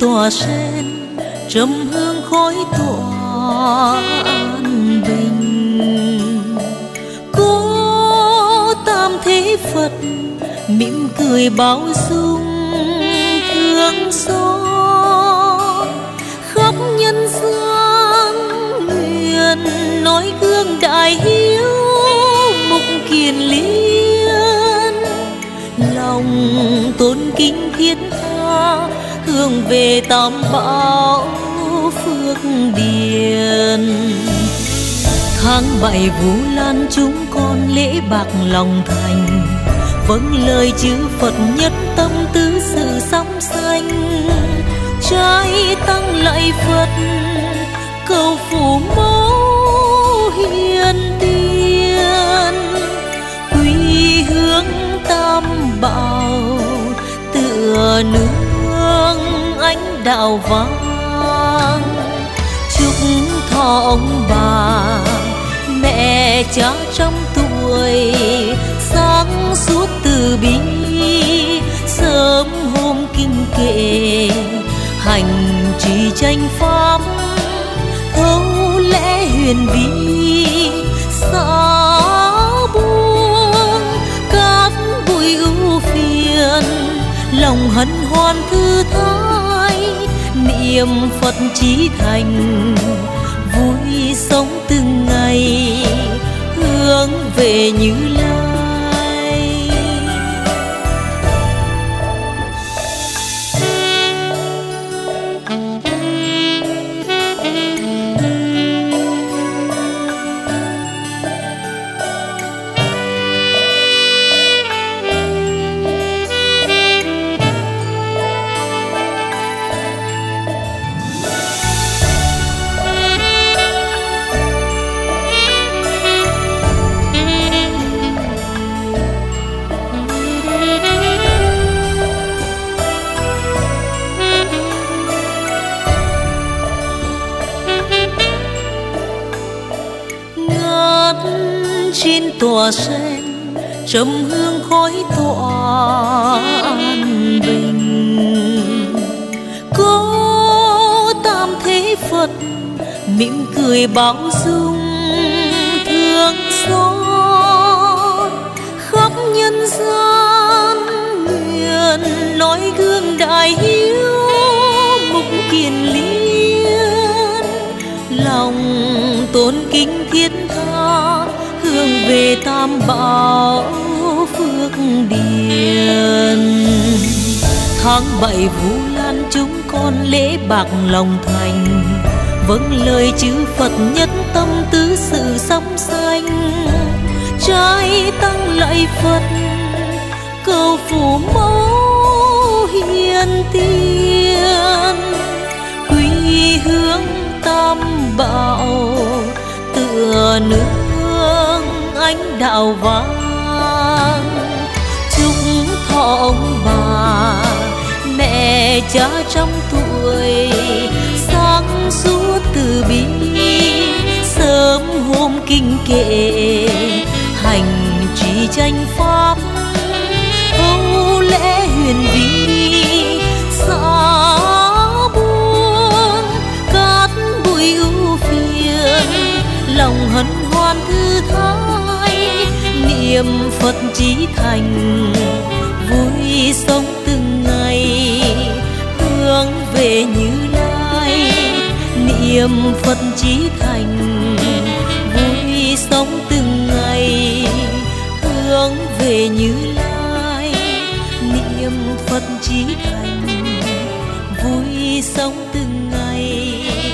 tỏa sen trầm hương khói tỏa an bình. Có tam thế Phật mỉm cười bao dung thương xót, khắp nhân gian nguyện nói gương đại hiếu mục kiền liên. Lòng tôn kính thiết tha hướng về tam bảo phước điền. Tháng 7 Vu Lan chúng con lễ bạc lòng thành, vâng lời chư Phật nhất tâm tứ sự song sanh. Trái tăng lạy Phật cầu phù mẫu hiền tiên, quy hướng tam bảo tựa nương ánh đạo vang. Chúc thọ ông bà mẹ cha trăm tuổi sáng suốt từ bi, sớm hôm kinh kệ hành trì chánh pháp, thấu lẽ huyền bí xả buông cát bụi ưu phiền. Lòng hân hoan thư thái niệm Phật chí thành, vui sống từng ngày hướng về Như Lai. Trên tòa sen trầm hương khói tỏa an bình. Có tam thế Phật mỉm cười bao dung thương xót, khắp nhân gian nguyện nói gương đại hiếu mục kiền liên. Lòng tôn kính thiết tha hướng về tam bảo phước điền. Tháng 7 Vu Lan chúng con lễ bạc lòng thành, vâng lời chư Phật nhất tâm tứ sự song sanh. Trái tăng lạy Phật cầu phù mẫu hiền tiên, quy hướng tam bảo tựa nương ánh đạo vang. Chúc thọ ông bà mẹ cha trăm tuổi sáng suốt từ bi, sớm hôm kinh kệ hành trì chánh pháp, thấu lẽ huyền bí xả buông cát bụi ưu phiền. Lòng hân hoan thư thái niệm Phật chí thành, vui sống từng ngày hướng về Như Lai. Niệm Phật chí thành, vui sống từng ngày hướng về Như Lai. Niệm Phật chí thành, vui sống từng ngày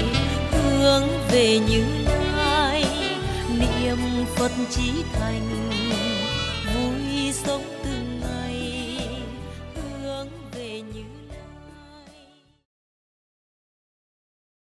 hướng về Như Lai. Niệm Phật chí thành,